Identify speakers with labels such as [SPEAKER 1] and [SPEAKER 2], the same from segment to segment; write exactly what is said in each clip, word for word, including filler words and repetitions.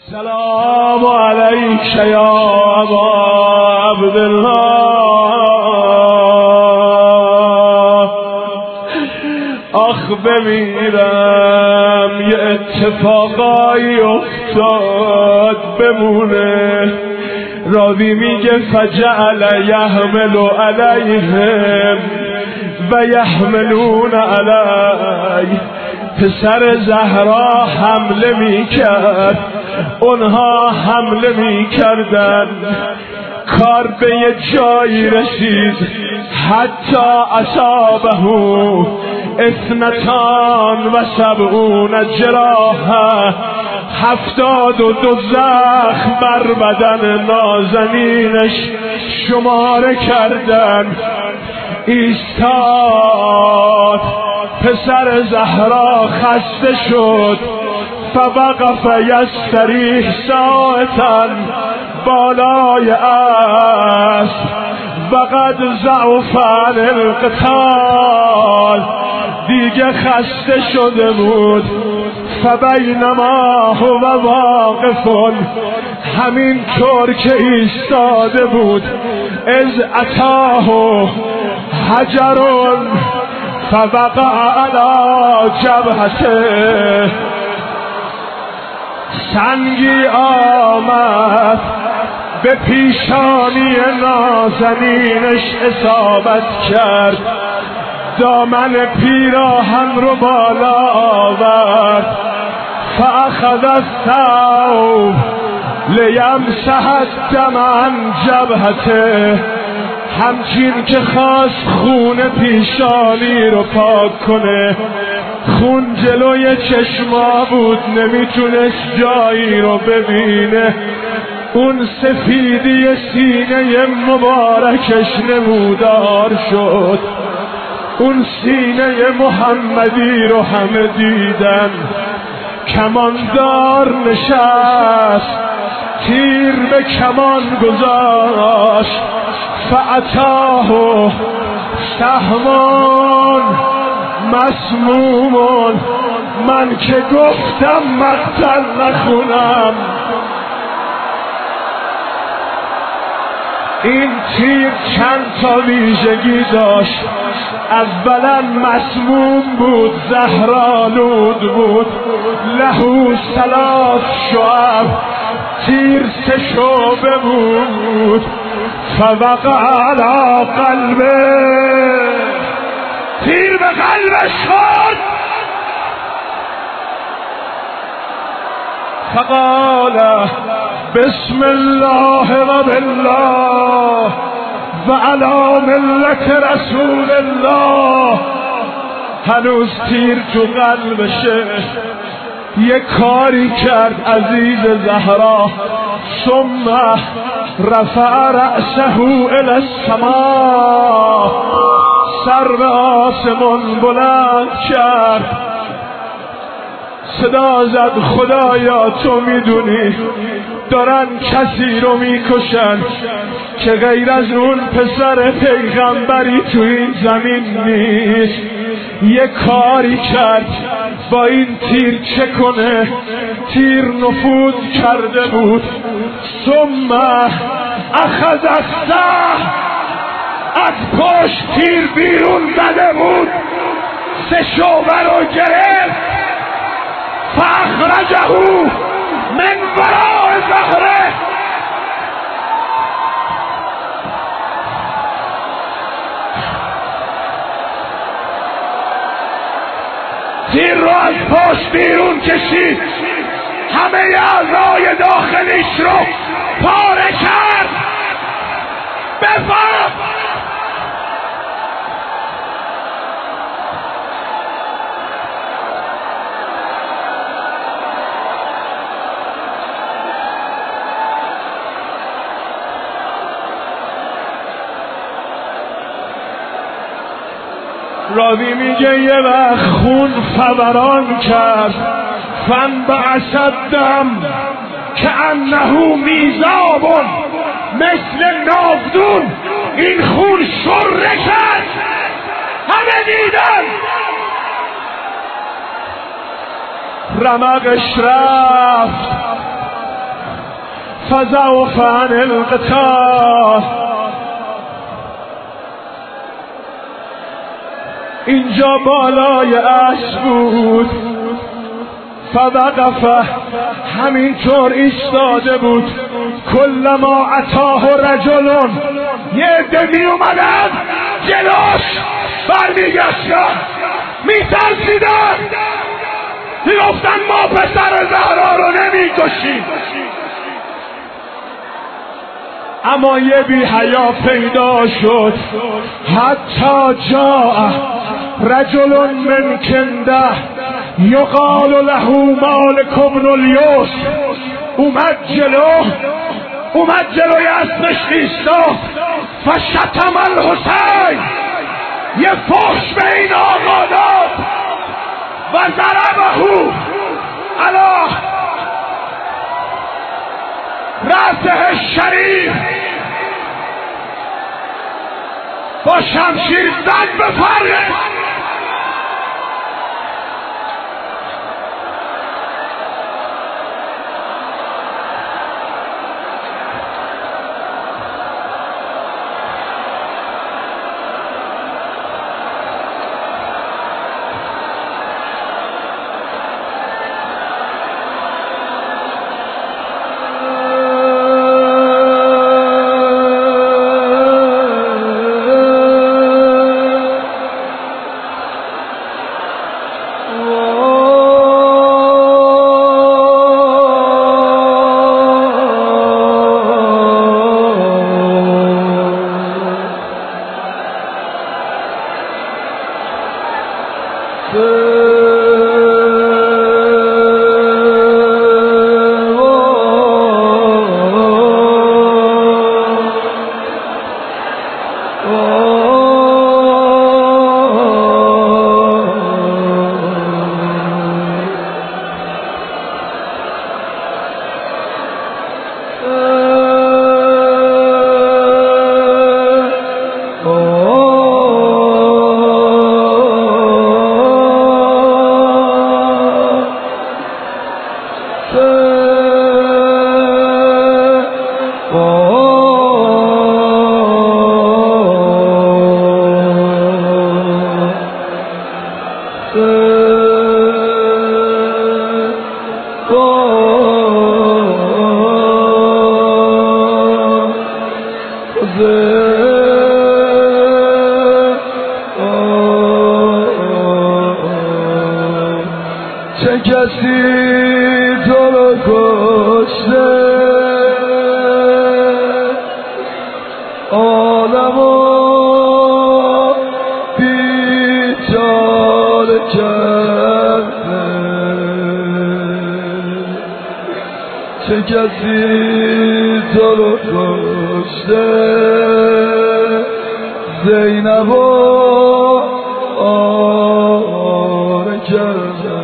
[SPEAKER 1] سلام علیک یا ابا عبدالله. آخ بمیرم یه اتفاقایی افتاد بمونه. راوی میگه فجعل یحمل علیهم و یحملون علی. پسر زهرا حمله میکرد، اونها حمله میکردن. کار به یه جایی رسید حتی اصابه اثنتان و سبعون جراحه. هفتاد و دو زخم بر بدن نازنینش شماره کردن. ایستاد پسر زهرا خسته شد. فوقف یستریح ساعتا بالای اسب وقد ضعف عن القتال. دیگه خسته شده بود. فبینما هو واقف، همین طور که ایستاده بود، از اتاه حجر فوقع علی جبهته. سنگی آمد به پیشانی نازنینش اصابت کرد. دامن پیراهن رو بالا آورد. فاخذ الثوب لیمسح الدم عن جبهته. همچین که خواست خون پیشانی رو پاک کنه، خون جلوی چشما بود، نمیتونست جایی رو ببینه. اون سفیدی سینه مبارکش نمودار شد. اون سینه محمدی رو همه دیدن. کماندار نشست، تیر به کمان گذاشت. فاتاه سهمان مسمومون. من که گفتم مقتل نخونم. این تیر چند تا ویژگی داشت. اولا مسموم بود، زهرآلود بود. لهو ثلاث شعب، تیر سه شعبه بود. فوقع علی قلبه، تیر به قلبش خورد. فقال بسم الله و بالله و علی ملت رسول الله. هنوز تیر تو قلبشه. یه کاری کرد عزیز زهرا. ثم رفع رأسه الی السماء. سر به آسمان بلند کرد. صدا زد خدایا تو میدونی دارن کسی رو میکشن که غیر از اون پسر پیغمبری تو این زمین نیست. یه کاری کرد با این تیر چه کنه. تیر نفوذ کرده بود. ثم اخذ السهم، از پشت تیر بیرون زده بود. سه شعبه رو گرفت. فاخرجه من وراء ظهره. تیر رو از پشت بیرون کشید. همه اعضای داخلیش رو پاره کرد. بفهم راوی میگه یه وقت خون فوران کرد. فانبعث الدم کأنه میزاب، مثل ناودون این خون شره کرد. همه دیدن. رمقش رفت، فزوف عن القتال. اینجا بالای اسب بود، فوقف، همینطور ایستاده بود. کلما اتاه رجلون، یه عده می اومدن جلوش برمیگشتن، میترسیدن، میگفتن ما پسر زهرا رو نمیکشیم. اما یه بی حیا پیدا شد. حتی جاء رجل من کنده یقال له مالک بن الیوس، اومد جلو، اومد جلوی اسبش ایستاد. فشتم الحسین، یه فحش به این آقا داد. و ضربه علی رأسه شریف، با شمشیر زد به فرقه.
[SPEAKER 2] چه کسی تو رو کشته عالمو بیچاره کرده، چه کسی تو رو کشته زینبو آره کرده.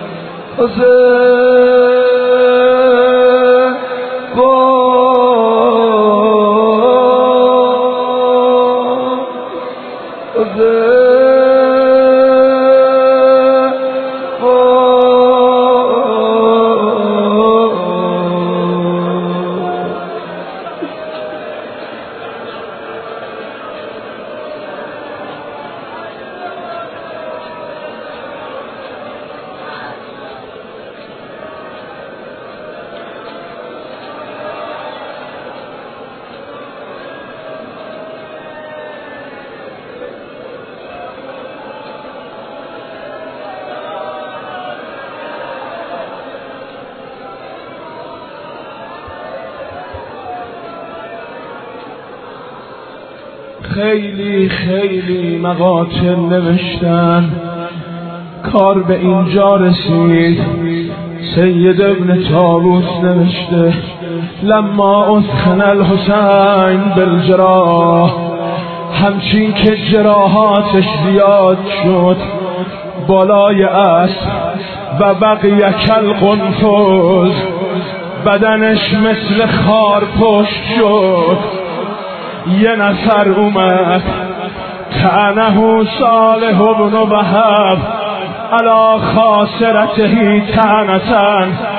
[SPEAKER 1] خیلی خیلی مقاتل نوشتن، کار به اینجا رسید. سید ابن طاووس نوشته لما اسخن الحسین بالجراح، همچین که جراحاتش زیاد شد بالای اسب و بقیه کالقنفذ، بدنش مثل خار پشت شد. یه نفر اومد تعنه صالح ابن وهب علی خاصرته تعنتن،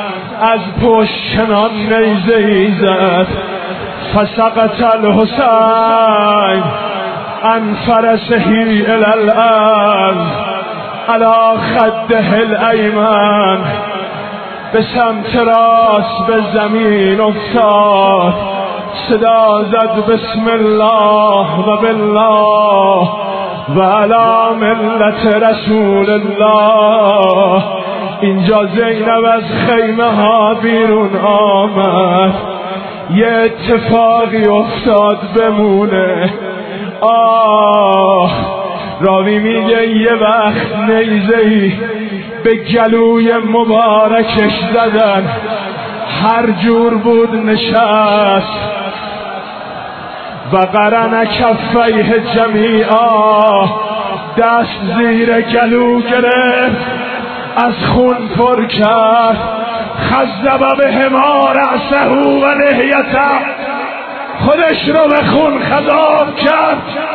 [SPEAKER 1] از پشت چنان نیزه ای زد فسقط الحسین عن فرسه الی الارض علی خده الایمن، به سمت راست به زمین افتاد، صدا زد بسم الله و بالله و علی ملت رسول الله. اینجا زینب از خیمه ها بیرون آمد، یه اتفاقی افتاد بمونه. آه، راوی میگه یه وقت نیزه‌ای به گلوی مبارکش زدن، هر جور بود نشست و قرن کفیه جمیعا، دست زیر گلو گرفت از خون پر کرد. خزب بهما رأسه و لحیته، خودش رو به خون خضاب کرد.